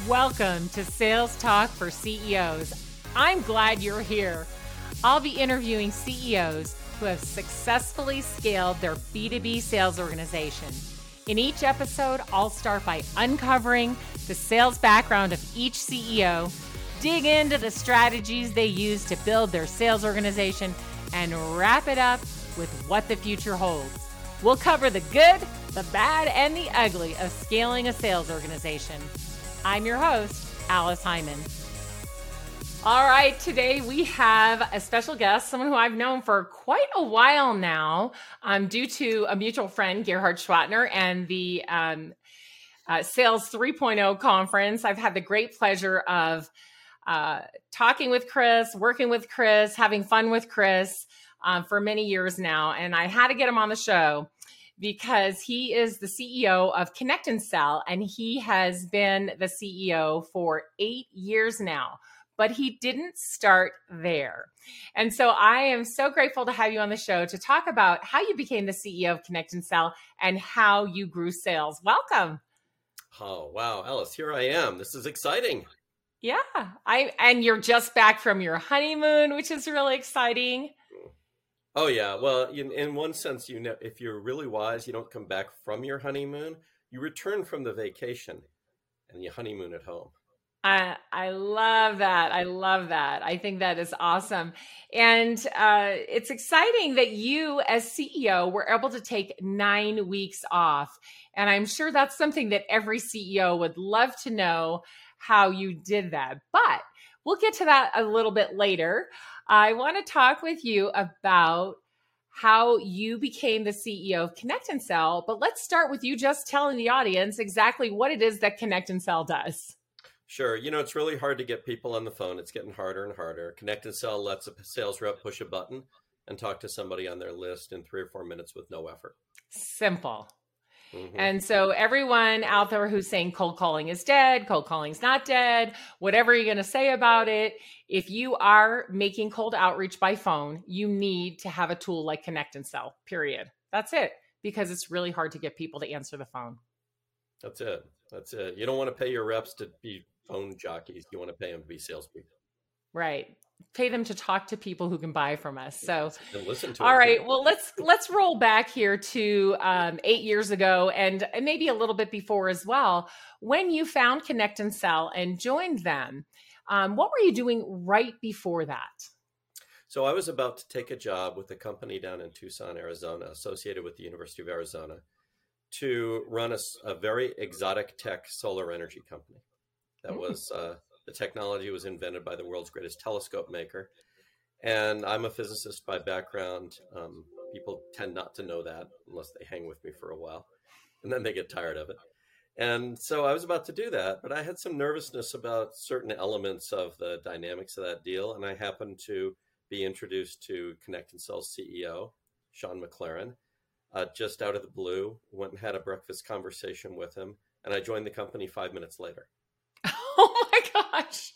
Welcome to Sales Talk for CEOs. I'm glad you're here. I'll be interviewing CEOs who have successfully scaled their B2B sales organization. In each episode, I'll start by uncovering the sales background of each CEO, dig into the strategies they use to build their sales organization, and wrap it up with what the future holds. We'll cover the good, the bad, and the ugly of scaling a sales organization. I'm your host, Alice Hyman. All right, today we have a special guest, someone who I've known for quite a while now, due to a mutual friend, Gerhard Schwatner, and the Sales 3.0 conference. I've had the great pleasure of talking with Chris, working with Chris, having fun with Chris for many years now, and I had to get him on the show because he is the CEO of Connect and Sell, and he has been the CEO for 8 years now. But he didn't start there. And so I am so grateful to have you on the show to talk about how you became the CEO of Connect and Sell and how you grew sales. Welcome. Oh, wow, Alice, here I am. This is exciting. Yeah, and you're just back from your honeymoon, which is really exciting. Oh, yeah. Well, in one sense, if you're really wise, you don't come back from your honeymoon. You return from the vacation and you honeymoon at home. I love that. I love that. I think that is awesome. And it's exciting that you, as CEO, were able to take 9 weeks off. And I'm sure that's something that every CEO would love to know how you did that. But we'll get to that a little bit later. I want to talk with you about how you became the CEO of Connect and Sell. But let's start with you just telling the audience exactly what it is that Connect and Sell does. Sure. It's really hard to get people on the phone. It's getting harder and harder. Connect and Sell lets a sales rep push a button and talk to somebody on their list in 3 or 4 minutes with no effort. Simple. Mm-hmm. And so everyone out there who's saying cold calling is dead, cold calling's not dead, whatever you're going to say about it, if you are making cold outreach by phone, you need to have a tool like Connect and Sell, period. That's it, because it's really hard to get people to answer the phone. That's it. You don't want to pay your reps to be phone jockeys. You want to pay them to be salespeople. Right. Pay them to talk to people who can buy from us. So, and listen to all right. Well, let's roll back here to 8 years ago, and maybe a little bit before as well. When you found Connect and Sell and joined them, what were you doing right before that? So I was about to take a job with a company down in Tucson, Arizona, associated with the University of Arizona, to run a very exotic tech solar energy company. That was the technology was invented by the world's greatest telescope maker. And I'm a physicist by background. People tend not to know that unless they hang with me for a while, and then they get tired of it. And so I was about to do that, but I had some nervousness about certain elements of the dynamics of that deal. And I happened to be introduced to Connect and Sell CEO, Sean McLaren, just out of the blue. Went and had a breakfast conversation with him, and I joined the company 5 minutes later. Oh my gosh.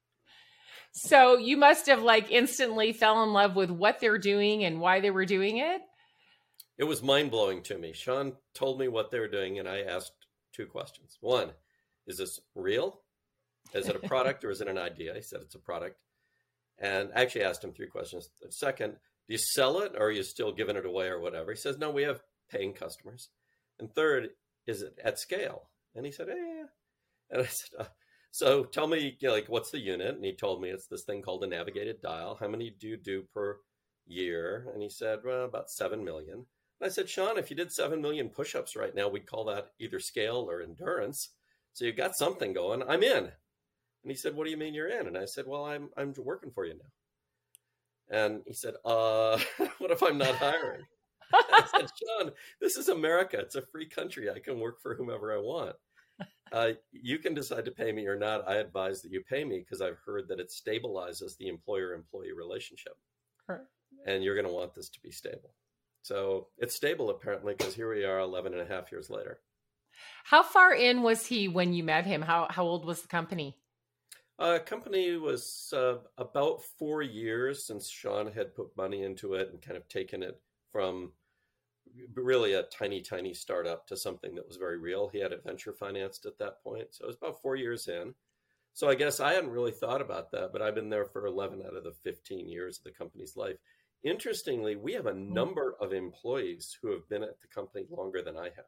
So you must have instantly fell in love with what they're doing and why they were doing it? It was mind-blowing to me. Sean told me what they were doing, and I asked 2 questions. 1, is this real? Is it a product or is it an idea? He said it's a product. And I actually asked him 3 questions. The second, do you sell it or are you still giving it away or whatever? He says, no, we have paying customers. And third, is it at scale? And he said, yeah. And I said, so tell me, what's the unit? And he told me it's this thing called a navigated dial. How many do you do per year? And he said, well, about 7 million. And I said, Sean, if you did 7 million push-ups right now, we'd call that either scale or endurance. So you've got something going. I'm in. And he said, what do you mean you're in? And I said, well, I'm working for you now. And he said, what if I'm not hiring? I said, Sean, this is America. It's a free country. I can work for whomever I want. You can decide to pay me or not. I advise that you pay me because I've heard that it stabilizes the employer-employee relationship. Sure. And you're going to want this to be stable. So it's stable, apparently, because here we are 11 and a half years later. How far in was he when you met him? How old was the company? Company was about 4 years since Sean had put money into it and kind of taken it from really a tiny, tiny startup to something that was very real. He had it venture financed at that point. So it was about 4 years in. So I guess I hadn't really thought about that, but I've been there for 11 out of the 15 years of the company's life. Interestingly, we have a number of employees who have been at the company longer than I have.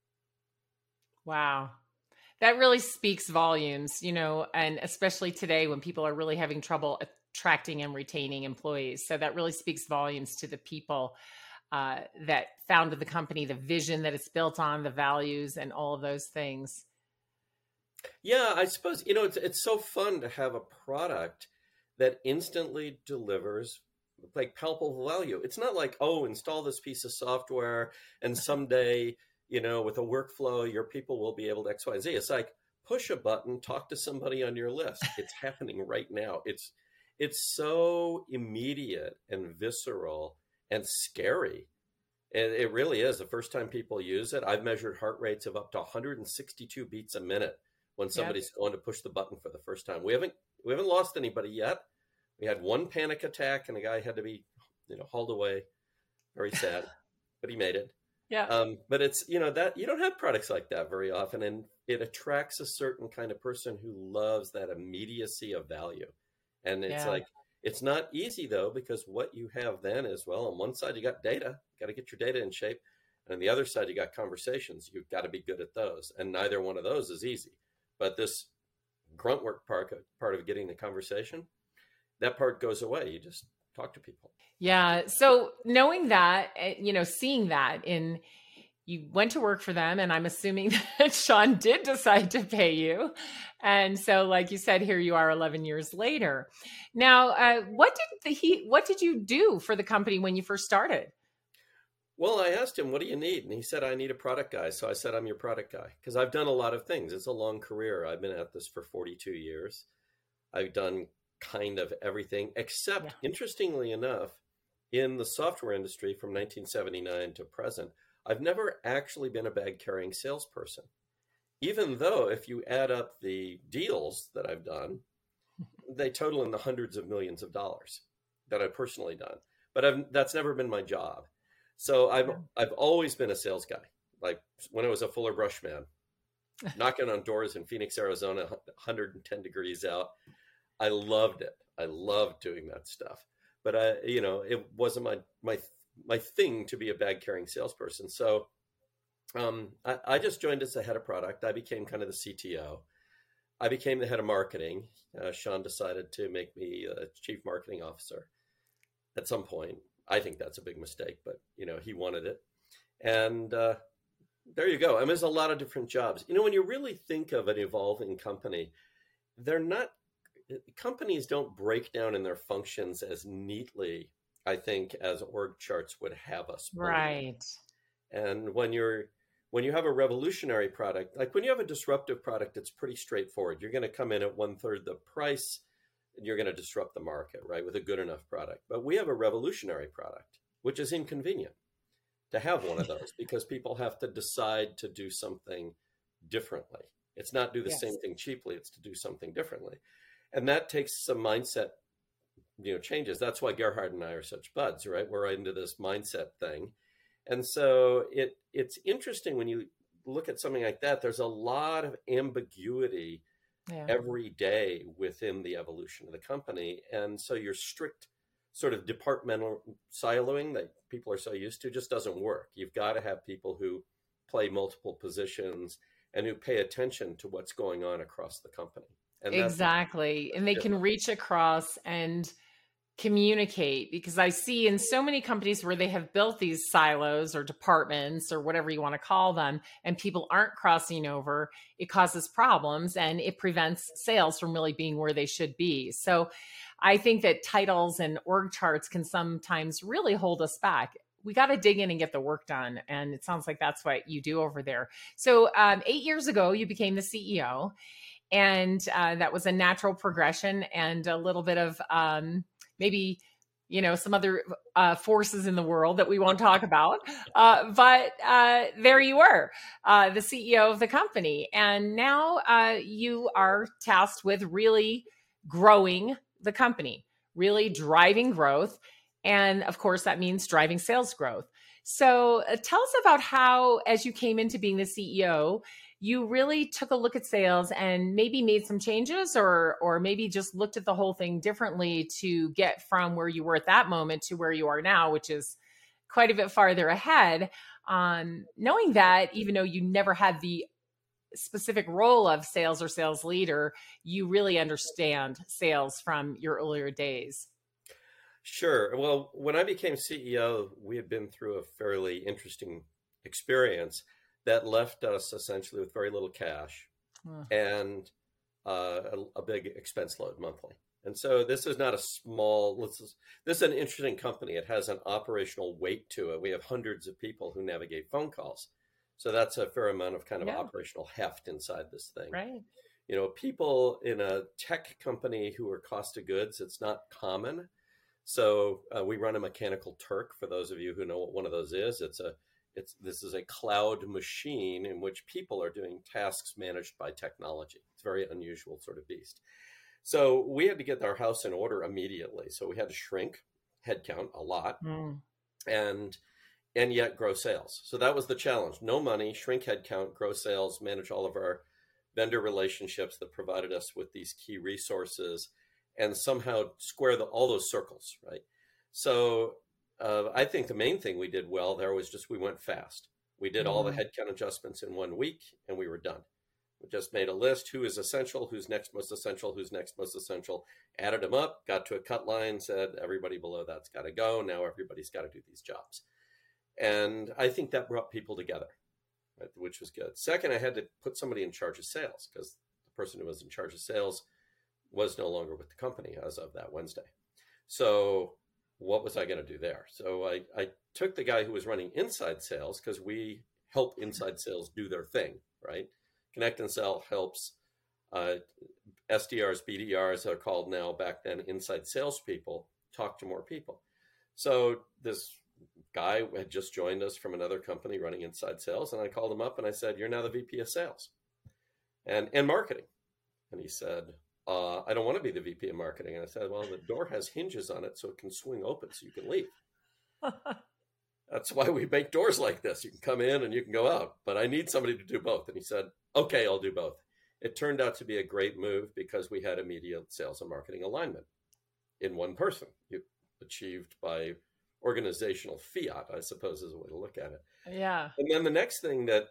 Wow. That really speaks volumes, and especially today when people are really having trouble attracting and retaining employees. So that really speaks volumes to the people that founded the company, the vision that it's built on, the values, and all of those things. Yeah, I suppose, it's so fun to have a product that instantly delivers like palpable value. It's not like, oh, install this piece of software and someday, with a workflow, your people will be able to X, Y, and Z. It's like push a button, talk to somebody on your list. It's happening right now. It's so immediate and visceral and scary. And it really is. The first time people use it, I've measured heart rates of up to 162 beats a minute when somebody's going to push the button for the first time. We haven't lost anybody yet. We had one panic attack and a guy had to be, hauled away. Very sad, but he made it. Yeah. But it's, that you don't have products like that very often. And it attracts a certain kind of person who loves that immediacy of value. And it's like, it's not easy though, because what you have then is, well, on one side, you got data, you got to get your data in shape. And on the other side, you got conversations. You've got to be good at those. And neither one of those is easy. But this grunt work part of getting the conversation, that part goes away. You just talk to people. Yeah. So knowing that, seeing that you went to work for them, and I'm assuming that Sean did decide to pay you. And so, like you said, here you are 11 years later. Now, what did you do for the company when you first started? Well, I asked him, what do you need? And he said, I need a product guy. So I said, I'm your product guy, because I've done a lot of things. It's a long career. I've been at this for 42 years. I've done kind of everything, except, interestingly enough, in the software industry from 1979 to present, I've never actually been a bag-carrying salesperson, even though if you add up the deals that I've done, they total in the hundreds of millions of dollars that I've personally done. But that's never been my job. So I've always been a sales guy. Like when I was a Fuller Brush man, knocking on doors in Phoenix, Arizona, 110 degrees out. I loved it. I loved doing that stuff. But it wasn't my thing to be a bag carrying salesperson. So I just joined as the head of product. I became kind of the CTO. I became the head of marketing. Sean decided to make me a chief marketing officer at some point. I think that's a big mistake, but he wanted it. And there you go. I mean, there's a lot of different jobs. When you really think of an evolving company, companies don't break down in their functions as neatly, I think, as org charts would have us believe. Right. And when you have a revolutionary product, like when you have a disruptive product, it's pretty straightforward. You're going to come in at 1/3 the price, and you're going to disrupt the market, right, with a good enough product. But we have a revolutionary product, which is inconvenient to have one of those because people have to decide to do something differently. It's not do the same thing cheaply, it's to do something differently. And that takes some mindset, changes. That's why Gerhard and I are such buds, right? We're into this mindset thing. And so it's interesting when you look at something like that, there's a lot of ambiguity every day within the evolution of the company. And so your strict sort of departmental siloing that people are so used to just doesn't work. You've got to have people who play multiple positions and who pay attention to what's going on across the company. And exactly. And they can reach across and communicate, because I see in so many companies where they have built these silos or departments or whatever you want to call them, and people aren't crossing over, it causes problems and it prevents sales from really being where they should be. So I think that titles and org charts can sometimes really hold us back. We got to dig in and get the work done. And it sounds like that's what you do over there. So 8 years ago, you became the CEO. And that was a natural progression and a little bit of maybe, some other forces in the world that we won't talk about. But there you were, the CEO of the company. And now you are tasked with really growing the company, really driving growth. And of course, that means driving sales growth. So tell us about how, as you came into being the CEO, you really took a look at sales and maybe made some changes, or maybe just looked at the whole thing differently to get from where you were at that moment to where you are now, which is quite a bit farther ahead. Knowing that even though you never had the specific role of sales or sales leader, you really understand sales from your earlier days. Sure. Well, when I became CEO, we had been through a fairly interesting experience that left us essentially with very little cash Ugh. and a big expense load monthly. And so this is not a small, this is an interesting company. It has an operational weight to it. We have hundreds of people who navigate phone calls. So that's a fair amount of kind of Yeah, operational heft inside this thing. right. People in a tech company who are cost of goods, it's not common. So we run a Mechanical Turk. For those of you who know what one of those is, this is a cloud machine in which people are doing tasks managed by technology. It's a very unusual sort of beast. So we had to get our house in order immediately. So we had to shrink headcount a lot Mm. and yet grow sales. So that was the challenge. No money, shrink headcount, grow sales, manage all of our vendor relationships that provided us with these key resources, and somehow square all those circles, right? So I think the main thing we did well there was just we went fast. We did all the Mm. headcount adjustments in 1 week, and we were done. We just made a list: who is essential, who's next most essential, who's next most essential. Added them up, got to a cut line, said everybody below that's got to go. Now everybody's got to do these jobs, and I think that brought people together, right, which was good. Second, I had to put somebody in charge of sales because the person who was in charge of sales was no longer with the company as of that Wednesday. So what was I going to do there? So I took the guy who was running inside sales, because we help inside sales do their thing, right? Connect and Sell helps SDRs, BDRs are called now, back then inside salespeople, talk to more people. So this guy had just joined us from another company running inside sales, and I called him up and I said, "You're now the VP of sales and marketing." And he said, "I don't want to be the VP of marketing." And I said, "Well, the door has hinges on it so it can swing open so you can leave. That's why we make doors like this. You can come in and you can go out, but I need somebody to do both." And he said, "Okay, I'll do both." It turned out to be a great move because we had immediate sales and marketing alignment in one person, achieved by organizational fiat, I suppose is a way to look at it. Yeah. And then the next thing that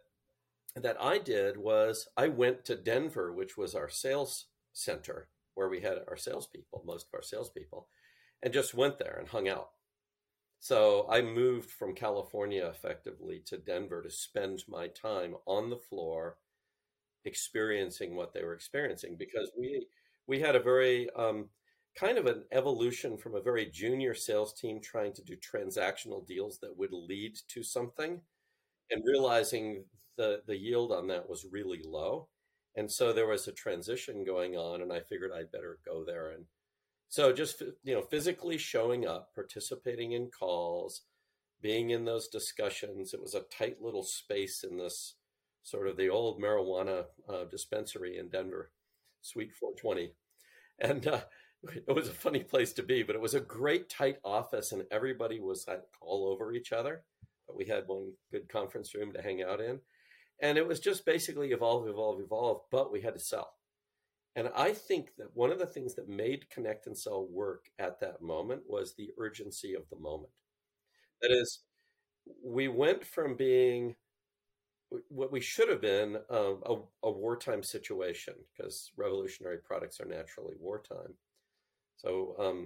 I did was I went to Denver, which was our sales center where we had our salespeople, most of our salespeople, and just went there and hung out. So I moved from California effectively to Denver to spend my time on the floor experiencing what they were experiencing, because we had a very kind of an evolution from a very junior sales team trying to do transactional deals that would lead to something, and realizing the yield on that was really low. And so there was a transition going on, and I figured I'd better go there. And so just, physically showing up, participating in calls, being in those discussions. It was a tight little space in this sort of the old marijuana dispensary in Denver, Suite 420. And it was a funny place to be, but it was a great tight office, and everybody was all over each other. But we had one good conference room to hang out in. And it was just basically evolve, but we had to sell. And I think that one of the things that made Connect and Sell work at that moment was the urgency of the moment. That is, we went from being what we should have been, a wartime situation, because revolutionary products are naturally wartime. So,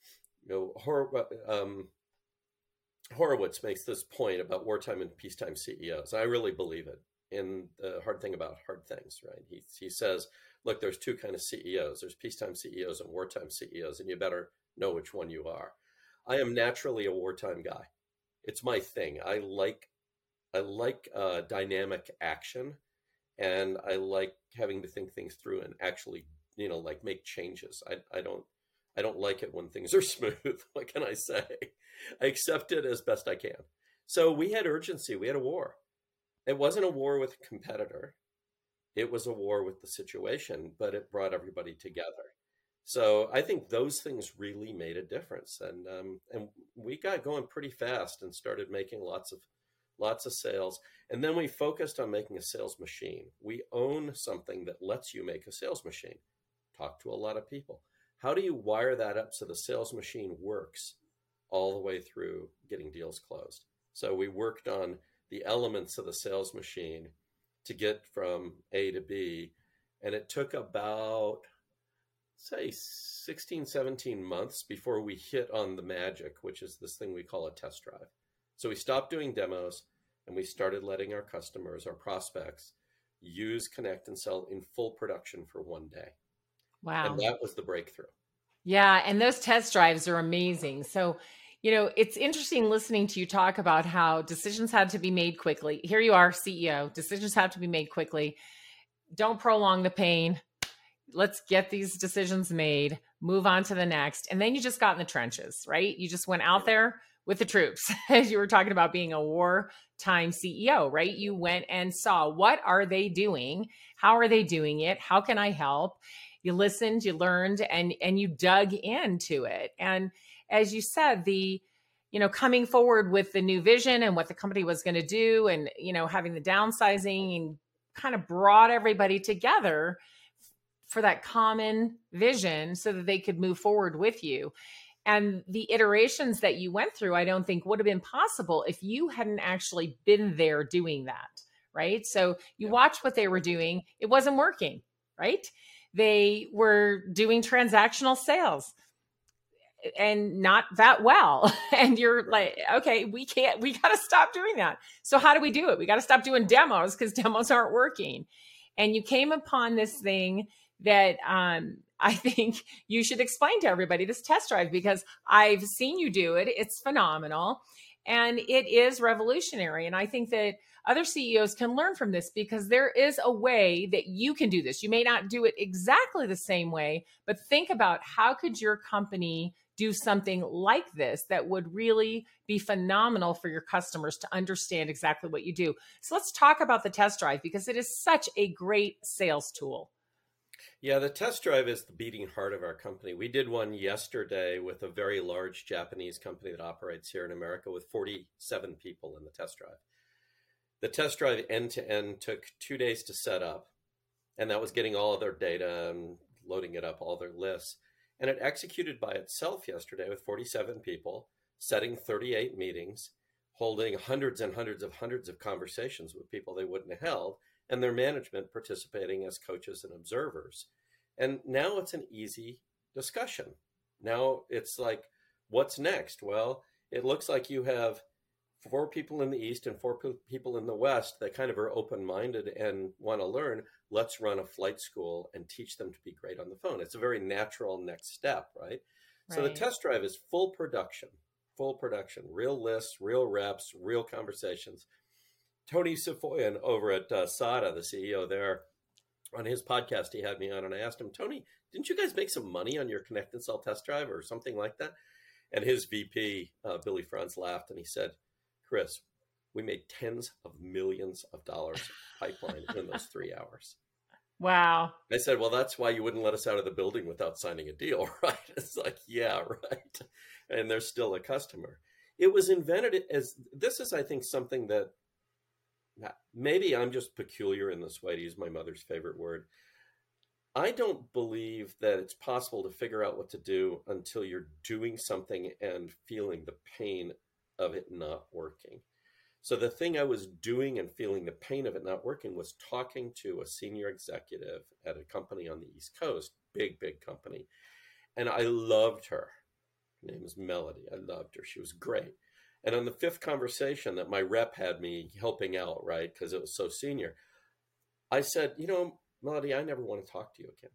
Horowitz makes this point about wartime and peacetime CEOs. I really believe it. In The Hard Thing About Hard Things, right? He says, look, there's two kind of CEOs. There's peacetime CEOs and wartime CEOs, and you better know which one you are. I am naturally a wartime guy. It's my thing. I like dynamic action, and I like having to think things through and actually, like make changes. I don't like it when things are smooth. What can I say? I accept it as best I can. So we had urgency. We had a war. It wasn't a war with a competitor. It was a war with the situation, but it brought everybody together. So I think those things really made a difference, and we got going pretty fast and started making lots of sales. And then we focused on making a sales machine. We own something that lets you make a sales machine. Talk to a lot of people. How do you wire that up so the sales machine works all the way through getting deals closed? So we worked on the elements of the sales machine to get from A to B. And it took about, say, 16, 17 months before we hit on the magic, which is this thing we call a test drive. So we stopped doing demos and we started letting our customers, our prospects, use Connect and Sell in full production for one day. Wow. And that was the breakthrough. Yeah. And those test drives are amazing. So, it's interesting listening to you talk about how decisions had to be made quickly. Here you are, CEO. Decisions have to be made quickly. Don't prolong the pain. Let's get these decisions made, move on to the next. And then you just got in the trenches, right? You just went out there with the troops, as you were talking about being a wartime CEO, right? You went and saw, what are they doing? How are they doing it? How can I help? You listened, you learned, and you dug into it. And as you said, coming forward with the new vision and what the company was going to do, and, having the downsizing, and kind of brought everybody together for that common vision so that they could move forward with you. And the iterations that you went through, I don't think would have been possible if you hadn't actually been there doing that, right? So you watched what they were doing. It wasn't working, right? They were doing transactional sales and not that well. And you're like, okay, we got to stop doing that. So how do we do it? We got to stop doing demos because demos aren't working. And you came upon this thing that I think you should explain to everybody, this test drive, because I've seen you do it. It's phenomenal. And it is revolutionary. And I think that other CEOs can learn from this, because there is a way that you can do this. You may not do it exactly the same way, but think about how could your company do something like this that would really be phenomenal for your customers to understand exactly what you do. So let's talk about the test drive, because it is such a great sales tool. Yeah, the test drive is the beating heart of our company. We did one yesterday with a very large Japanese company that operates here in America with 47 people in the test drive. The test drive end to end took 2 days to set up, and that was getting all of their data and loading it up, all their lists. And it executed by itself yesterday with 47 people, setting 38 meetings, holding hundreds and hundreds of conversations with people they wouldn't have held, and their management participating as coaches and observers. And now it's an easy discussion. Now it's like, what's next? Well, it looks like you have 4 people in the East and 4 people in the West that kind of are open-minded and want to learn. Let's run a flight school and teach them to be great on the phone. It's a very natural next step, right? So the test drive is full production, real lists, real reps, real conversations. Tony Safoyan over at SADA, the CEO there, on his podcast, he had me on, and I asked him, Tony, didn't you guys make some money on your Connect and Sell test drive or something like that? And his VP, Billy Franz, laughed and he said, Chris, we made tens of millions of dollars pipeline in those 3 hours. Wow. I said, well, that's why you wouldn't let us out of the building without signing a deal, right? It's like, yeah, right. And they're still a customer. It was invented as, this is, I think, something that maybe I'm just peculiar in this way, to use my mother's favorite word. I don't believe that it's possible to figure out what to do until you're doing something and feeling the pain of it not working. So the thing I was doing and feeling the pain of it not working was talking to a senior executive at a company on the East Coast, big company. And I loved her. Her name is Melody. I loved her. She was great. And on the 5th conversation that my rep had me helping out, right, because it was so senior, I said, Melody, I never want to talk to you again.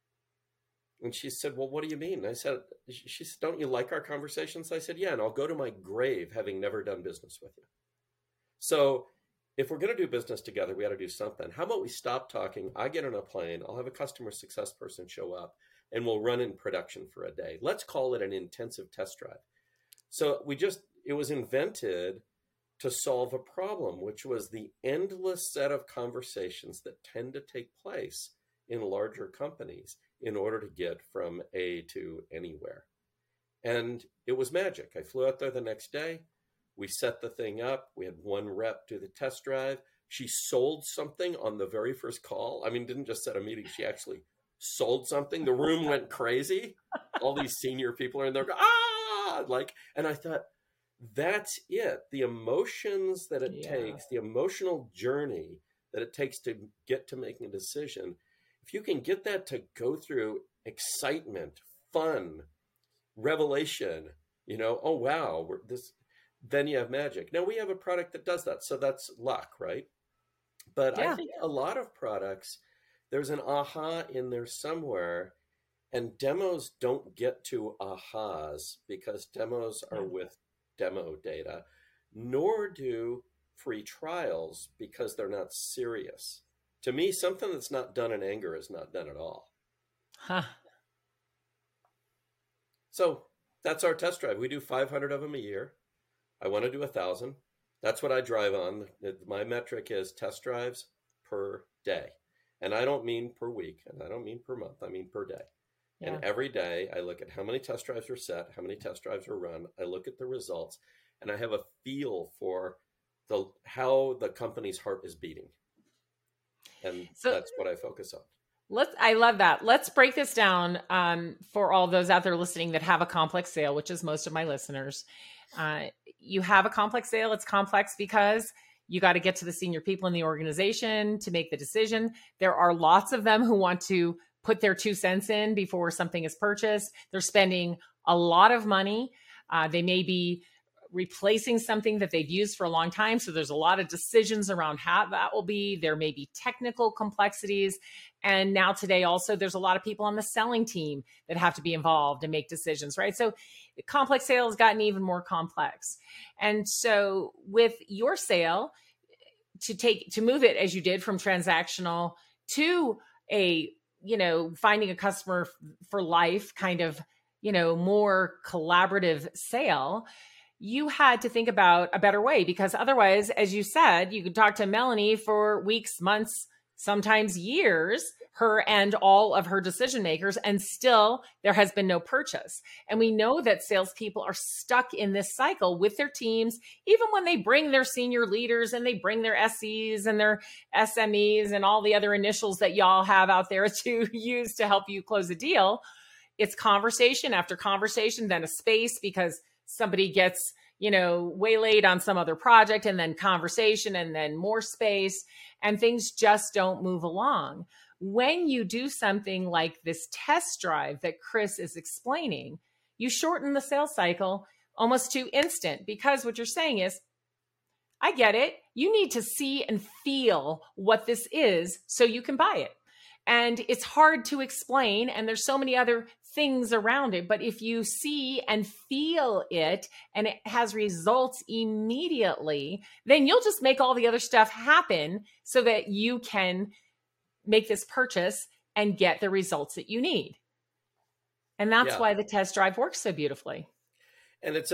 And she said, well, what do you mean? She said, don't you like our conversations? I said, yeah, and I'll go to my grave having never done business with you. So if we're going to do business together, we got to do something. How about we stop talking? I get on a plane. I'll have a customer success person show up, and we'll run in production for a day. Let's call it an intensive test drive. So it was invented to solve a problem, which was the endless set of conversations that tend to take place in larger companies in order to get from A to anywhere. And it was magic. I flew out there the next day. We set the thing up. We had one rep do the test drive. She sold something on the very first call. I mean, didn't just set a meeting. She actually sold something. The room went crazy. All these senior people are in there, and I thought, that's it. The emotions that it takes, the emotional journey that it takes to get to making a decision. If you can get that to go through excitement, fun, revelation, oh, wow, then you have magic. Now we have a product that does that. So that's luck, right? But I think a lot of products, there's an aha in there somewhere, and demos don't get to ahas because demos are with demo data, nor do free trials because they're not serious. To me, something that's not done in anger is not done at all. Huh. So that's our test drive. We do 500 of them a year. I want to do 1,000. That's what I drive on. My metric is test drives per day. And I don't mean per week, and I don't mean per month. I mean per day. Yeah. And every day I look at how many test drives are set, how many test drives are run. I look at the results, and I have a feel for how the company's heart is beating. And that's what I focus on. I love that. Let's break this down for all those out there listening that have a complex sale, which is most of my listeners. You have a complex sale. It's complex because you got to get to the senior people in the organization to make the decision. There are lots of them who want to put their 2 cents in before something is purchased. They're spending a lot of money. They may be replacing something that they've used for a long time. So there's a lot of decisions around how that will be. There may be technical complexities. And now today also, there's a lot of people on the selling team that have to be involved and make decisions, right? So complex sales gotten even more complex. And so with your sale, to move it as you did from transactional to a, finding a customer for life kind of, more collaborative sale, you had to think about a better way, because otherwise, as you said, you could talk to Melanie for weeks, months, sometimes years, her and all of her decision makers, and still there has been no purchase. And we know that salespeople are stuck in this cycle with their teams, even when they bring their senior leaders and they bring their SEs and their SMEs and all the other initials that y'all have out there to use to help you close a deal. It's conversation after conversation, then a space because somebody gets, waylaid on some other project, and then conversation, and then more space, and things just don't move along. When you do something like this test drive that Chris is explaining, you shorten the sales cycle almost to instant, because what you're saying is, I get it. You need to see and feel what this is so you can buy it. And it's hard to explain, and there's so many other things around it. But if you see and feel it and it has results immediately, then you'll just make all the other stuff happen so that you can make this purchase and get the results that you need. And that's why the test drive works so beautifully. And it's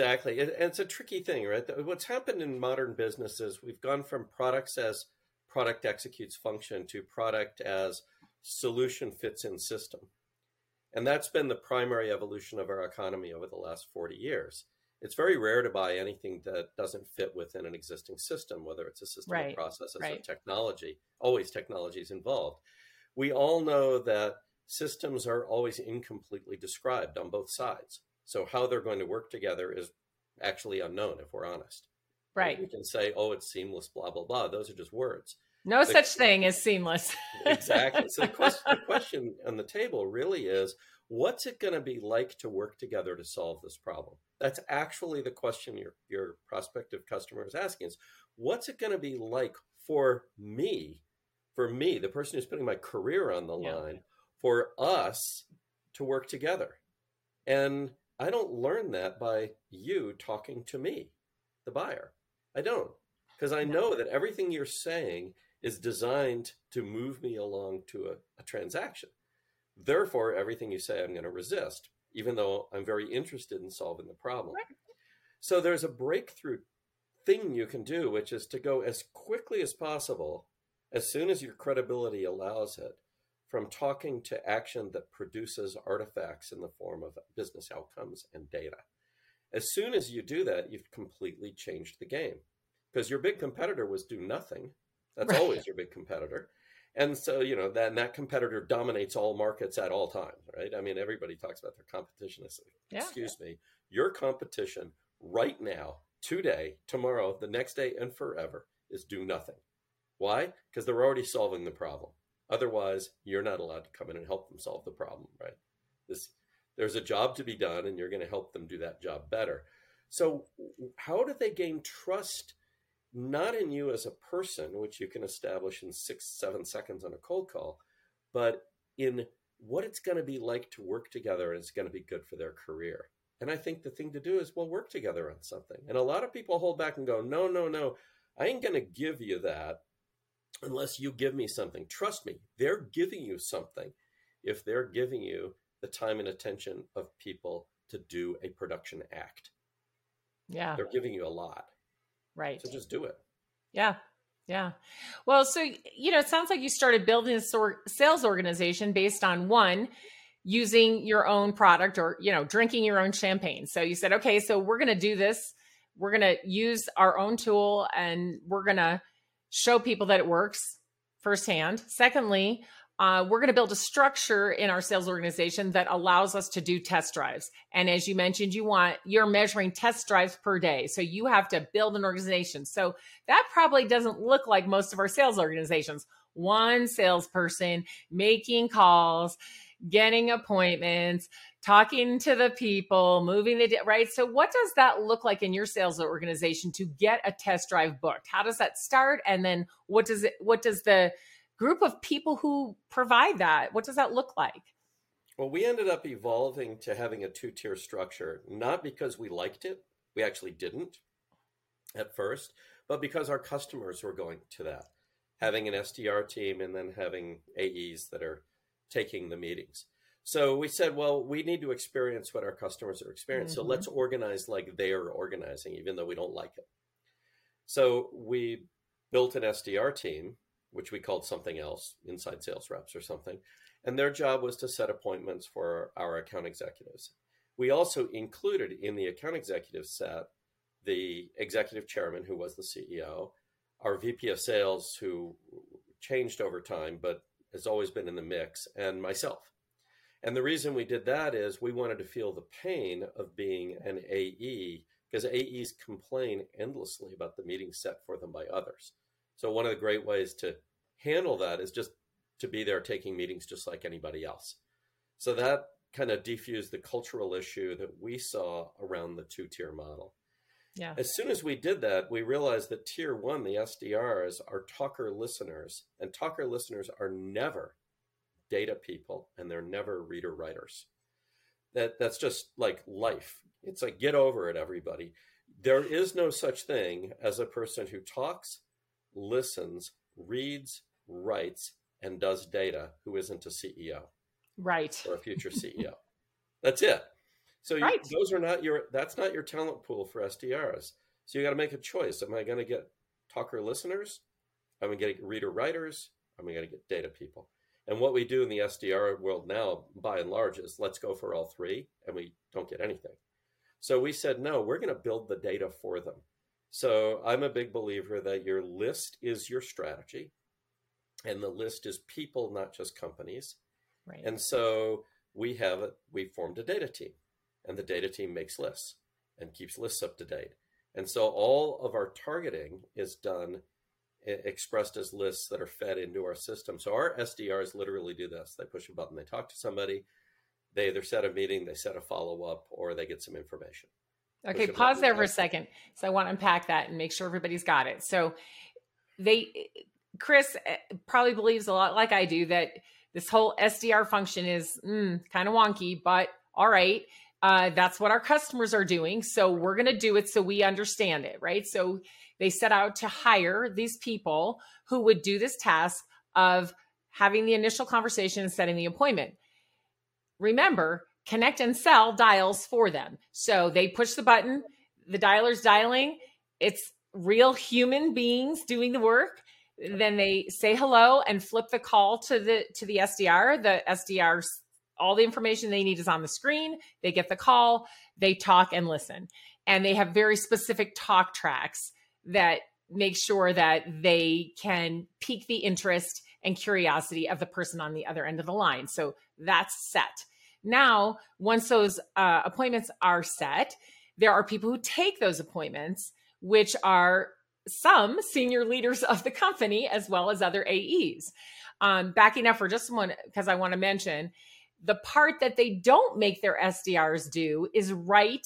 a tricky thing, right? What's happened in modern businesses, we've gone from products as product executes function to product as solution fits in system. And that's been the primary evolution of our economy over the last 40 years. It's very rare to buy anything that doesn't fit within an existing system, whether it's a system of processes or technology. Always technology is involved. We all know that systems are always incompletely described on both sides. So how they're going to work together is actually unknown, if we're honest. Right. We can say, oh, it's seamless, blah, blah, blah. Those are just words. No such thing as seamless. Exactly. So the question on the table really is, what's it going to be like to work together to solve this problem? That's actually the question your prospective customer is asking is, what's it going to be like for me, the person who's putting my career on the line, for us to work together? And I don't learn that by you talking to me, the buyer. I don't, because I know that everything you're saying is designed to move me along to a transaction. Therefore, everything you say, I'm going to resist, even though I'm very interested in solving the problem. Right. So there's a breakthrough thing you can do, which is to go as quickly as possible, as soon as your credibility allows it, from talking to action that produces artifacts in the form of business outcomes and data. As soon as you do that, you've completely changed the game, because your big competitor was do nothing. That's Right. always your big competitor. And so, you know, that competitor dominates all markets at all times, right? I mean, everybody talks about their competition. Excuse me, your competition right now, today, tomorrow, the next day, and forever is do nothing. Why? Because they're already solving the problem. Otherwise, you're not allowed to come in and help them solve the problem, right? There's a job to be done, and you're going to help them do that job better. So how do they gain trust, not in you as a person, which you can establish in 6-7 seconds on a cold call, but in what it's going to be like to work together, and it's going to be good for their career? And I think the thing to do is, well, work together on something. And a lot of people hold back and go, no, I ain't going to give you that unless you give me something. Trust me, they're giving you something if they're giving you the time and attention of people to do a production act. Yeah. They're giving you a lot. Right. So just do it. Yeah. Yeah. Well, so, you know, it sounds like you started building a sales organization based on, one, using your own product, or, you know, drinking your own champagne. So you said, okay, so we're going to do this. We're going to use our own tool, and we're going to show people that it works firsthand. Secondly, we're going to build a structure in our sales organization that allows us to do test drives. And as you mentioned, you're measuring test drives per day. So you have to build an organization. So that probably doesn't look like most of our sales organizations. One salesperson making calls, getting appointments, talking to the people, moving right? So what does that look like in your sales organization to get a test drive booked? How does that start? And then what does the group of people who provide that, what does that look like? Well, we ended up evolving to having a 2-tier structure, not because we liked it. We actually didn't at first, but because our customers were going to that, having an SDR team and then having AEs that are taking the meetings. So we said, well, we need to experience what our customers are experiencing. So let's organize like they're organizing, even though we don't like it. So we built an SDR team, which we called something else, inside sales reps or something. And their job was to set appointments for our account executives. We also included in the account executive set the executive chairman, who was the CEO, our VP of sales, who changed over time, but has always been in the mix, and myself. And the reason we did that is we wanted to feel the pain of being an AE, because AEs complain endlessly about the meetings set for them by others. So one of the great ways to handle that is just to be there taking meetings just like anybody else. So that kind of defused the cultural issue that we saw around the 2-tier model. Yeah. As soon as we did that, we realized that tier 1, the SDRs, are talker listeners, and talker listeners are never data people, and they're never reader writers. That's just like life. It's like, get over it, everybody. There is no such thing as a person who talks, listens, reads, writes, and does data who isn't a CEO. Right. Or a future CEO. That's it. So right. That's not your talent pool for SDRs. So you got to make a choice. Am I going to get talker listeners? Am I going to get reader writers? Am I going to get data people? And what we do in the SDR world now, by and large, is let's go for all three, and we don't get anything. So we said, no, we're going to build the data for them. So I'm a big believer that your list is your strategy, and the list is people, not just companies. Right. And so we formed a data team, and the data team makes lists and keeps lists up to date. And so all of our targeting is done, expressed as lists that are fed into our system. So our SDRs literally do this. They push a button, they talk to somebody, they either set a meeting, they set a follow-up, or they get some information. Okay, pause there for a second. So I want to unpack that and make sure everybody's got it. So Chris probably believes a lot like I do that this whole SDR function is kind of wonky, but all right, that's what our customers are doing. So we're going to do it so we understand it, right? So they set out to hire these people who would do this task of having the initial conversation and setting the appointment. Remember, Connect and Sell dials for them. So they push the button, the dialer's dialing. It's real human beings doing the work. Then they say hello and flip the call to the SDR. The SDR's all the information they need is on the screen. They get the call, they talk and listen. And they have very specific talk tracks that make sure that they can pique the interest and curiosity of the person on the other end of the line. So that's set. Now, once those appointments are set, there are people who take those appointments, which are some senior leaders of the company, as well as other AEs. Backing up for just a moment, because I want to mention the part that they don't make their SDRs do is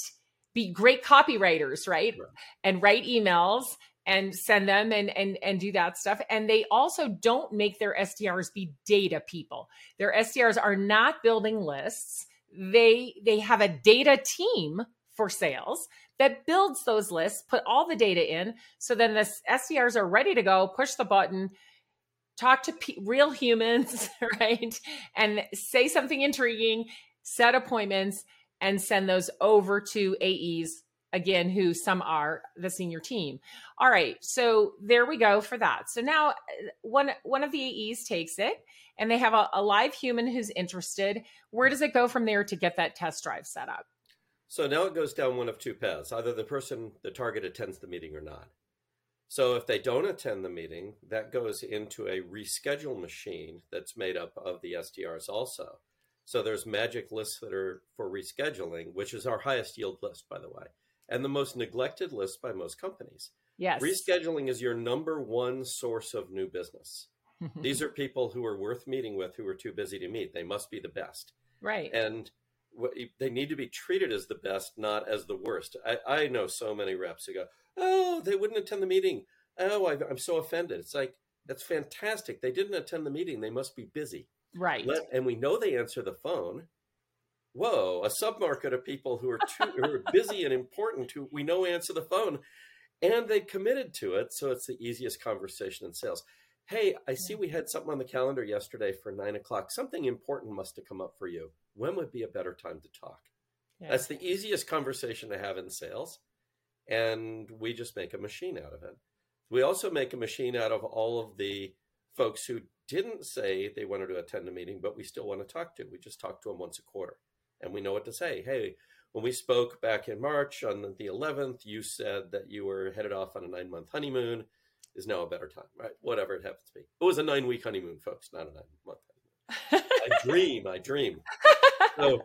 be great copywriters, right? And write emails and send them and do that stuff. And they also don't make their SDRs be data people. Their SDRs are not building lists. They have a data team for sales that builds those lists, put all the data in. So then the SDRs are ready to go, push the button, talk to real humans, right? And say something intriguing, set appointments, and send those over to AEs, again, who some are the senior team. All right, so there we go for that. So now one of the AEs takes it, and they have a live human who's interested. Where does it go from there to get that test drive set up? So now it goes down one of two paths. Either the target attends the meeting or not. So if they don't attend the meeting, that goes into a reschedule machine that's made up of the SDRs also. So there's magic lists that are for rescheduling, which is our highest yield list, by the way, and the most neglected list by most companies. Yes. Rescheduling is your number one source of new business. These are people who are worth meeting with who are too busy to meet. They must be the best. Right. And they need to be treated as the best, not as the worst. I know so many reps who go, oh, they wouldn't attend the meeting. Oh, I'm so offended. It's like, that's fantastic. They didn't attend the meeting. They must be busy. Right. And we know they answer the phone. Whoa, a submarket of people who are busy and important who we know answer the phone, and they committed to it. So it's the easiest conversation in sales. Hey, I see we had something on the calendar yesterday for 9:00. Something important must have come up for you. When would be a better time to talk? Yeah. That's the easiest conversation to have in sales. And we just make a machine out of it. We also make a machine out of all of the folks who didn't say they wanted to attend a meeting, but we still want to talk to. We just talk to them once a quarter. And we know what to say. Hey, when we spoke back in March on the 11th, you said that you were headed off on a 9-month honeymoon. Is now a better time, right? Whatever it happens to be. It was a 9-week honeymoon, folks, not a 9-month honeymoon. I dream. So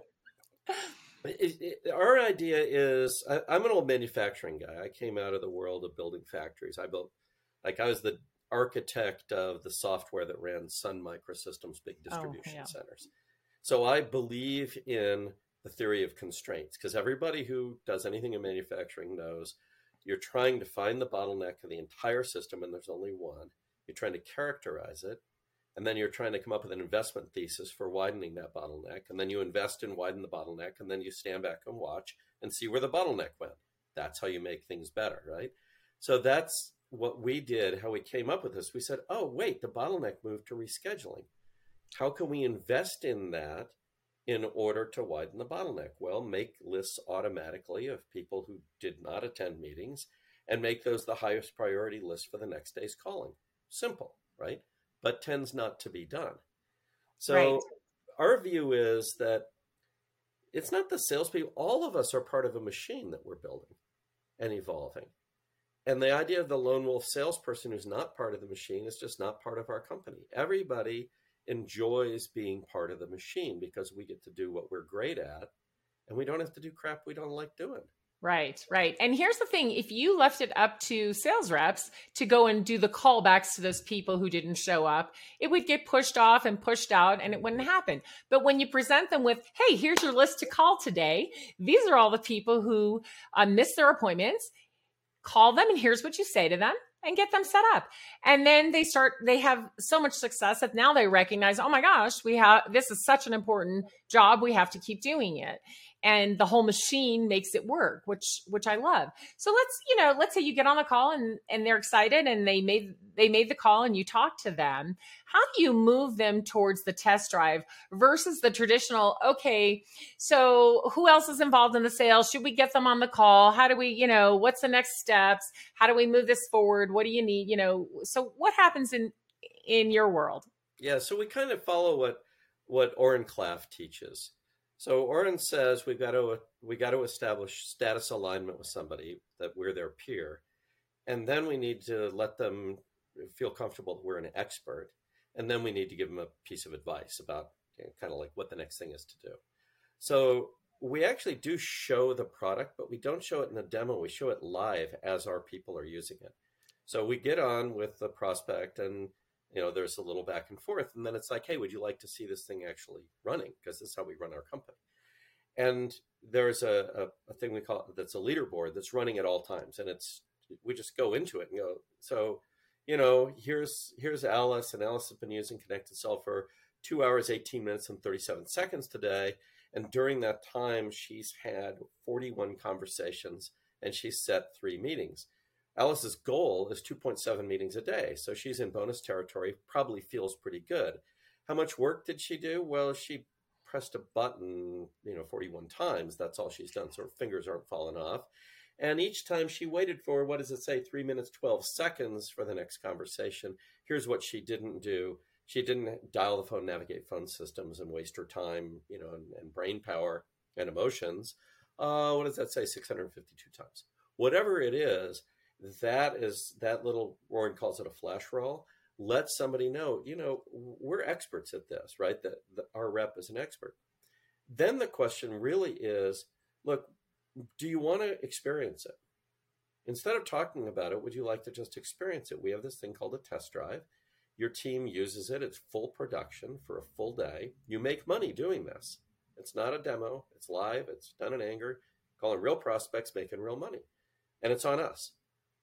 our idea is, I'm an old manufacturing guy. I came out of the world of building factories. I was the architect of the software that ran Sun Microsystems' big distribution centers. So I believe in the theory of constraints, because everybody who does anything in manufacturing knows you're trying to find the bottleneck of the entire system, and there's only one. You're trying to characterize it, and then you're trying to come up with an investment thesis for widening that bottleneck, and then you invest and widen the bottleneck, and then you stand back and watch and see where the bottleneck went. That's how you make things better, right? So that's what we did, how we came up with this. We said, oh, wait, the bottleneck moved to rescheduling. How can we invest in that in order to widen the bottleneck? Well, make lists automatically of people who did not attend meetings and make those the highest priority list for the next day's calling. Simple, right? But tends not to be done. So Our view is that it's not the salespeople. All of us are part of a machine that we're building and evolving. And the idea of the lone wolf salesperson who's not part of the machine is just not part of our company. Everybody enjoys being part of the machine because we get to do what we're great at, and we don't have to do crap we don't like doing. Right. And here's the thing. If you left it up to sales reps to go and do the callbacks to those people who didn't show up, it would get pushed off and pushed out, and it wouldn't happen. But when you present them with, hey, here's your list to call today. These are all the people who missed their appointments. Call them, and here's what you say to them, and get them set up. And then they have so much success that now they recognize, oh my gosh, this is such an important job. We have to keep doing it. and the whole machine makes it work, which I love. So let's say you get on the call and they're excited and they made the call and you talk to them. How do you move them towards the test drive versus the traditional, okay, so who else is involved in the sale? Should we get them on the call? How do we, what's the next steps? How do we move this forward? What do you need? So what happens in your world? Yeah, so we kind of follow what Oren Klaff teaches. So Oren says we got to establish status alignment with somebody, that we're their peer, and then we need to let them feel comfortable that we're an expert, and then we need to give them a piece of advice about kind of like what the next thing is to do. So we actually do show the product, but we don't show it in a demo. We show it live as our people are using it. So we get on with the prospect and there's a little back and forth. And then it's like, hey, would you like to see this thing actually running? Because this is how we run our company. And there's a thing we call it, that's a leaderboard that's running at all times. And we just go into it and go, so, here's Alice, and Alice has been using Connect and Sell for 2 hours, 18 minutes, and 37 seconds today. And during that time, she's had 41 conversations and she's set 3 meetings. Alice's goal is 2.7 meetings a day. So she's in bonus territory, probably feels pretty good. How much work did she do? Well, she pressed a button, 41 times. That's all she's done. So her fingers aren't falling off. And each time she waited for, 3 minutes, 12 seconds for the next conversation. Here's what she didn't do. She didn't dial the phone, navigate phone systems, and waste her time, and brain power and emotions. What does that say? 652 times. Whatever it is, that little, Warren calls it a flash roll. Let somebody know, we're experts at this, right? That our rep is an expert. Then the question really is, look, do you want to experience it? Instead of talking about it, would you like to just experience it? We have this thing called a test drive. Your team uses it. It's full production for a full day. You make money doing this. It's not a demo. It's live. It's done in anger. Calling real prospects, making real money. And it's on us.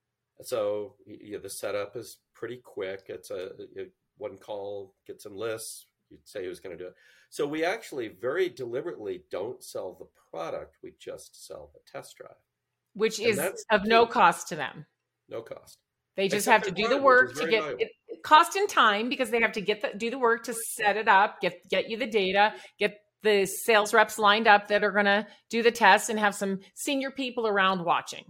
So the setup is pretty quick. It's a one call, get some lists. You'd say who's going to do it. So we actually very deliberately don't sell the product. We just sell the test drive. Which is of no cost to them. No cost. They just have to do the work to get it, cost and time, because they have to do the work to set it up, get you the data, get the sales reps lined up that are going to do the test, and have some senior people around watching.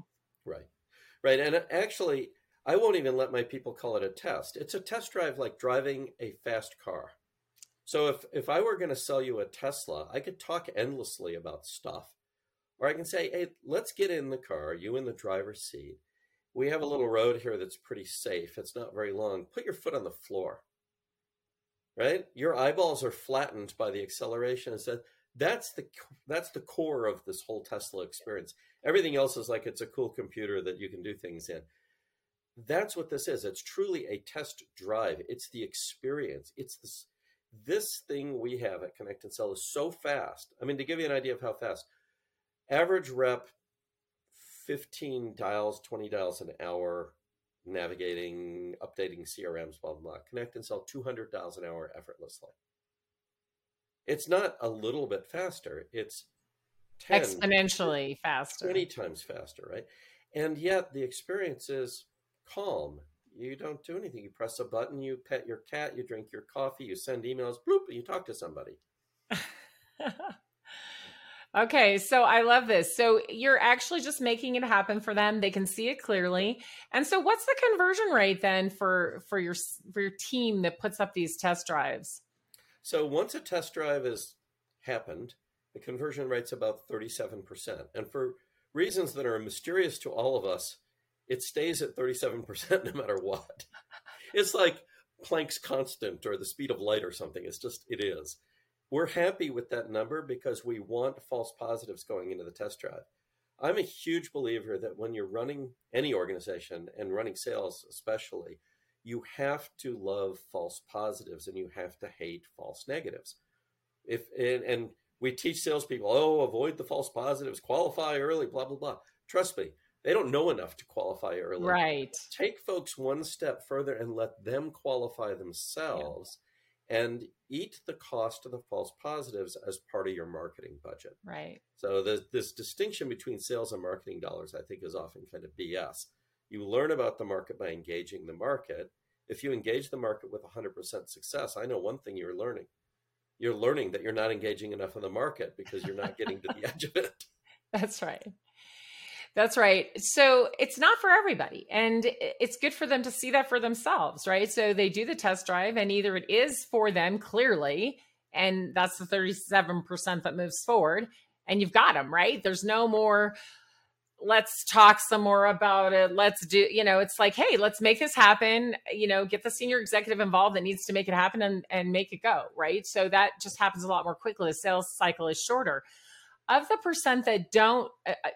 Right. And actually, I won't even let my people call it a test. It's a test drive like driving a fast car. So if I were going to sell you a Tesla, I could talk endlessly about stuff. Or I can say, hey, let's get in the car, you in the driver's seat. We have a little road here that's pretty safe. It's not very long. Put your foot on the floor, right? Your eyeballs are flattened by the acceleration. And so that's the core of this whole Tesla experience. Everything else is like it's a cool computer that you can do things in. That's what this is. It's truly a test drive. It's the experience. It's this thing we have at Connect and Sell is so fast. I mean, to give you an idea of how fast, average rep, 15 dials, 20 dials an hour, navigating, updating CRMs, blah, blah, blah. Connect and Sell 200 dials an hour effortlessly. It's not a little bit faster. It's 10, exponentially faster, 20 times faster, right? And yet the experience is calm. You don't do anything. You press a button, you pet your cat, you drink your coffee, you send emails, bloop, and you talk to somebody. Okay, so I love this. So you're actually just making it happen for them. They can see it clearly. And so what's the conversion rate then for your team that puts up these test drives? So once a test drive has happened, the conversion rate's about 37%. And for reasons that are mysterious to all of us, it stays at 37% no matter what. It's like Planck's constant or the speed of light or something. It is. We're happy with that number because we want false positives going into the test drive. I'm a huge believer that when you're running any organization and running sales especially, you have to love false positives and you have to hate false negatives. And we teach salespeople, avoid the false positives, qualify early, blah, blah, blah. Trust me, they don't know enough to qualify early. Right. Take folks one step further and let them qualify themselves. and eat the cost of the false positives as part of your marketing budget. Right. So this distinction between sales and marketing dollars, I think, is often kind of BS. You learn about the market by engaging the market. If you engage the market with 100% success, I know one thing you're learning. You're learning that you're not engaging enough in the market because you're not getting to the edge of it. That's right. That's right. So it's not for everybody. And it's good for them to see that for themselves, right? So they do the test drive and either it is for them clearly, and that's the 37% that moves forward, and you've got them, right? There's no more, let's talk some more about it. Let's do, it's like, hey, let's make this happen, get the senior executive involved that needs to make it happen and make it go, right? So that just happens a lot more quickly. The sales cycle is shorter. Of the percent that don't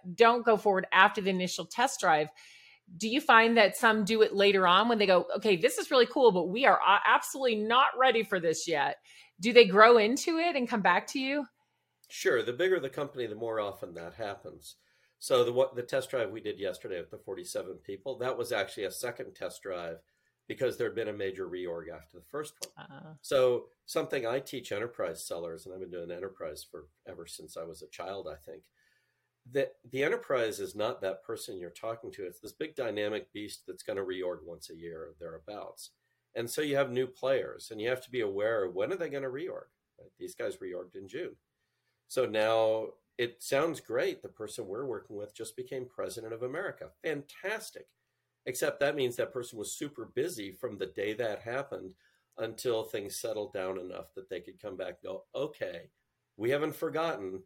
go forward after the initial test drive, do you find that some do it later on when they go, okay, this is really cool, but we are absolutely not ready for this yet? Do they grow into it and come back to you? Sure. The bigger the company, the more often that happens. So the test drive we did yesterday with the 47 people, that was actually a second test drive because there had been a major reorg after the first one. So something I teach enterprise sellers, and I've been doing enterprise ever since I was a child, I think, that the enterprise is not that person you're talking to. It's this big dynamic beast that's going to reorg once a year or thereabouts. And so you have new players and you have to be aware of when are they going to reorg? Right? These guys reorged in June. So now it sounds great. The person we're working with just became president of America. Fantastic. Except that means that person was super busy from the day that happened until things settled down enough that they could come back and go, okay, we haven't forgotten.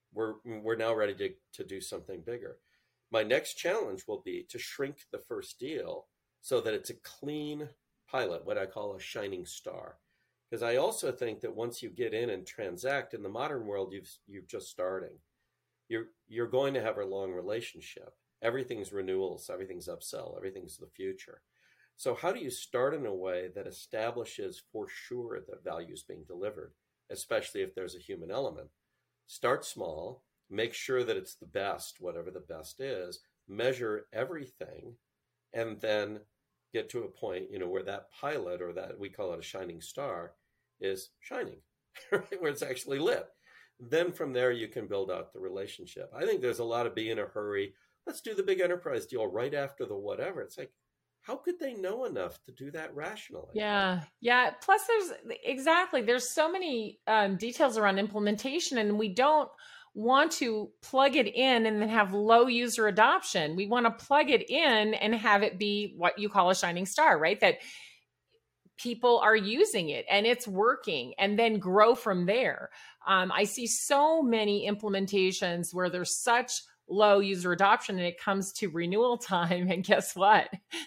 We're now ready to do something bigger. My next challenge will be to shrink the first deal so that it's a clean pilot, what I call a shining star. Because I also think that once you get in and transact in the modern world, you're just starting. You're going to have a long relationship. Everything's renewals, everything's upsell, everything's the future. So how do you start in a way that establishes for sure that value is being delivered, especially if there's a human element? Start small, make sure that it's the best, whatever the best is, measure everything, and then get to a point, where that pilot, or that we call it a shining star, is shining, right? Where it's actually lit. Then from there, you can build out the relationship. I think there's a lot of be in a hurry. Let's do the big enterprise deal right after the whatever. It's like, how could they know enough to do that rationally? Yeah. Plus there's so many details around implementation, and we don't want to plug it in and then have low user adoption. We want to plug it in and have it be what you call a shining star, right? That people are using it and it's working, and then grow from there. I see so many implementations where there's such low user adoption and it comes to renewal time, and guess what?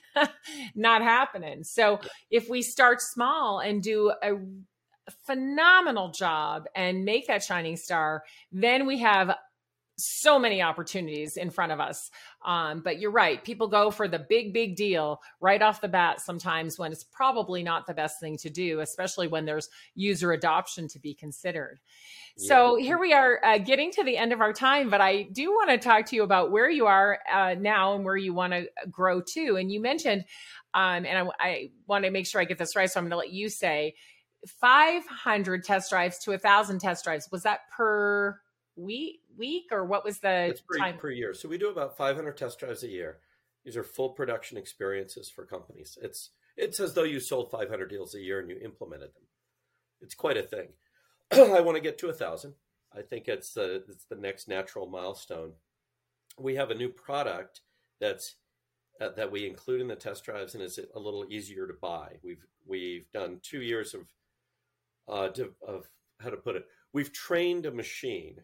Not happening. So if we start small and do a phenomenal job and make that shining star, then we have so many opportunities in front of us. But you're right. People go for the big deal right off the bat sometimes, when it's probably not the best thing to do, especially when there's user adoption to be considered. So here we are getting to the end of our time, but I do want to talk to you about where you are now and where you want to grow to. And you mentioned, and I want to make sure I get this right, so I'm going to let you say 500 test drives to 1,000 test drives. Was that per week, or what was the time? Per year. So we do about 500 test drives a year. These are full production experiences for companies. It's as though you sold 500 deals a year and you implemented them. It's quite a thing. I want to get to 1,000. I think it's the next natural milestone. We have a new product that we include in the test drives, and is a little easier to buy. We've done 2 years of how to put it. We've trained a machine,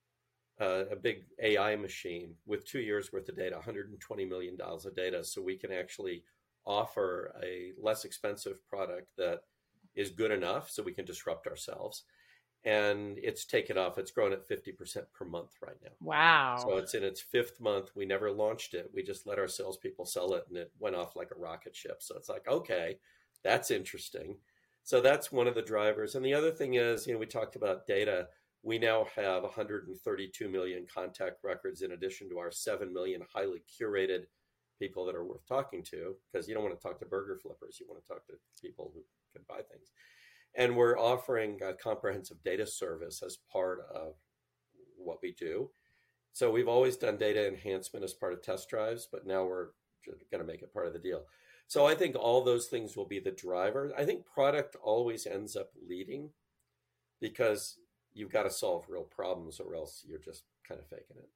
a big AI machine with 2 years worth of data, $120 million of data, so we can actually offer a less expensive product that is good enough so we can disrupt ourselves. And it's taken off. It's grown at 50% per month right now. Wow. So it's in its 5th month. We never launched it. We just let our salespeople sell it, and it went off like a rocket ship. So it's like, okay, that's interesting. So that's one of the drivers. And the other thing is, we talked about data. We now have 132 million contact records in addition to our 7 million highly curated people that are worth talking to, because you don't want to talk to burger flippers. You want to talk to people who can buy things. And we're offering a comprehensive data service as part of what we do. So we've always done data enhancement as part of test drives, but now we're going to make it part of the deal. So I think all those things will be the driver. I think product always ends up leading because you've got to solve real problems or else you're just kind of faking it.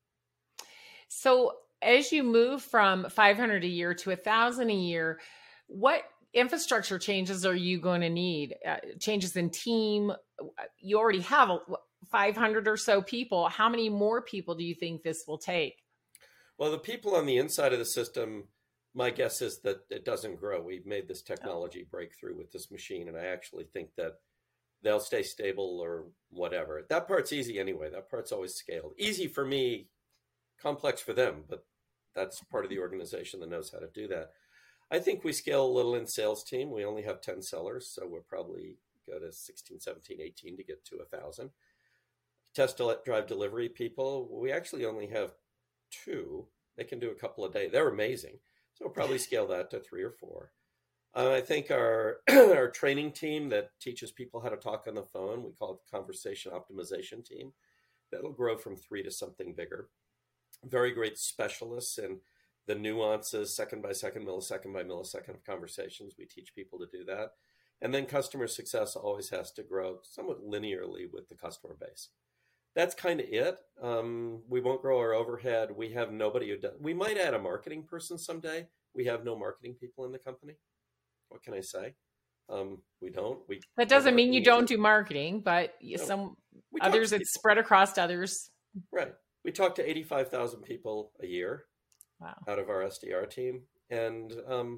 So as you move from 500 a year to 1,000 a year, what infrastructure changes are you going to need? Changes in team? You already have 500 or so people. How many more people do you think this will take? Well, the people on the inside of the system, my guess is that it doesn't grow. We've made this technology breakthrough with this machine, and I actually think that they'll stay stable or whatever. That part's easy anyway. That part's always scaled. Easy for me, complex for them, but that's part of the organization that knows how to do that. I think we scale a little in sales team. We only have 10 sellers, so we'll probably go to 16, 17, 18 to get to 1,000. Test drive delivery people, we actually only have 2. They can do a couple a day. They're amazing. So we'll probably scale that to 3 or 4. I think our our training team that teaches people how to talk on the phone, we call it the conversation optimization team. That'll grow from 3 to something bigger. Very great specialists in the nuances, second by second, millisecond by millisecond of conversations. We teach people to do that. And then customer success always has to grow somewhat linearly with the customer base. That's kind of it. We won't grow our overhead. We have nobody who does. We might add a marketing person someday. We have no marketing people in the company. What can I say? We don't. That doesn't mean you don't do marketing, but some others, it's spread across others. Right. We talk to 85,000 people a year out of our SDR team. And,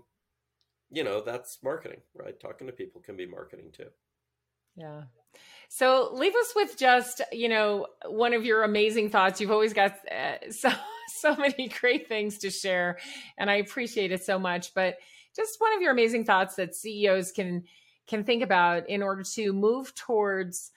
that's marketing, right? Talking to people can be marketing too. Yeah. So leave us with just, one of your amazing thoughts. You've always got so many great things to share, and I appreciate it so much. But just one of your amazing thoughts that CEOs can think about in order to move towards,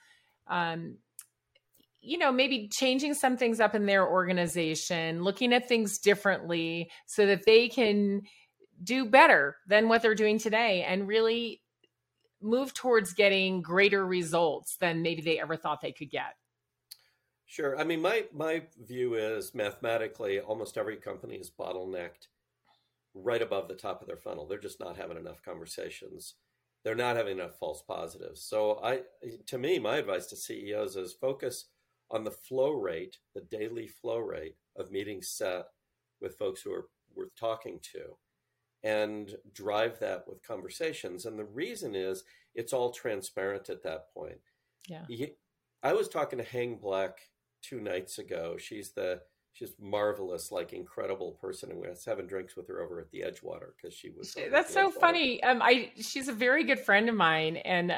maybe changing some things up in their organization, looking at things differently so that they can do better than what they're doing today and really move towards getting greater results than maybe they ever thought they could get. Sure. I mean, my view is mathematically, almost every company is bottlenecked right above the top of their funnel. They're just not having enough conversations. They're not having enough false positives. So to me, my advice to CEOs is focus on the flow rate, the daily flow rate of meetings set with folks who are worth talking to, and drive that with conversations. And the reason is it's all transparent at that point. Yeah. I was talking to Hang Black 2 nights ago. She's marvelous, incredible person. And we was having drinks with her over at the Edgewater because she was. That's so funny. She's a very good friend of mine. And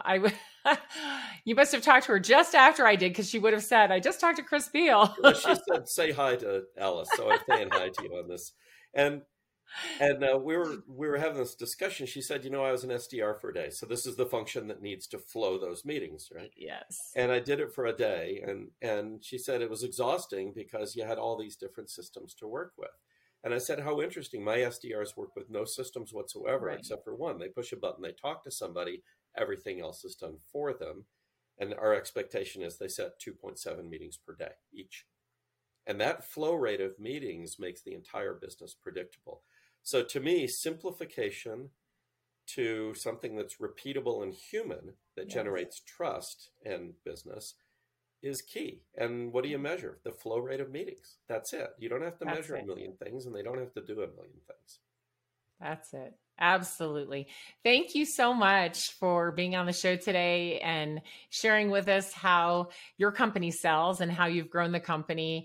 you must have talked to her just after I did, because she would have said, I just talked to Chris Beall. Well, she said, say hi to Alice. So I'm saying hi to you on this. And we were having this discussion. She said, I was an SDR for a day. So this is the function that needs to flow those meetings, right? Yes. And I did it for a day. And she said it was exhausting because you had all these different systems to work with. And I said, how interesting. My SDRs work with no systems whatsoever, right, except for one. They push a button, they talk to somebody, everything else is done for them. And our expectation is they set 2.7 meetings per day each. And that flow rate of meetings makes the entire business predictable. So to me, simplification to something that's repeatable and human that generates trust and business is key. And what do you measure? The flow rate of meetings. That's it. You don't have to measure a million things, and they don't have to do a million things. That's it. Absolutely. Thank you so much for being on the show today and sharing with us how your company sells and how you've grown the company.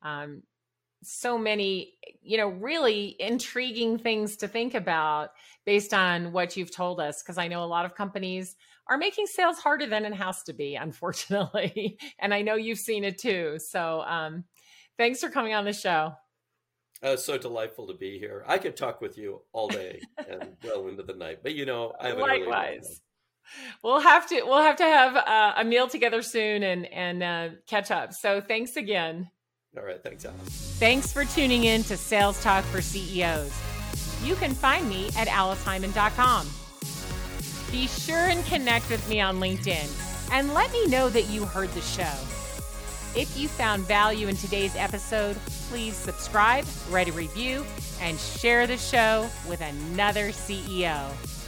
So many, really intriguing things to think about based on what you've told us, because I know a lot of companies are making sales harder than it has to be, unfortunately. And I know you've seen it too. So thanks for coming on the show. It's so delightful to be here. I could talk with you all day and well into the night, but I have likewise. We'll have to have a meal together soon and catch up. So thanks again. All right. Thanks, Alice. Thanks for tuning in to Sales Talk for CEOs. You can find me at alicehyman.com. Be sure and connect with me on LinkedIn and let me know that you heard the show. If you found value in today's episode, please subscribe, write a review, and share the show with another CEO.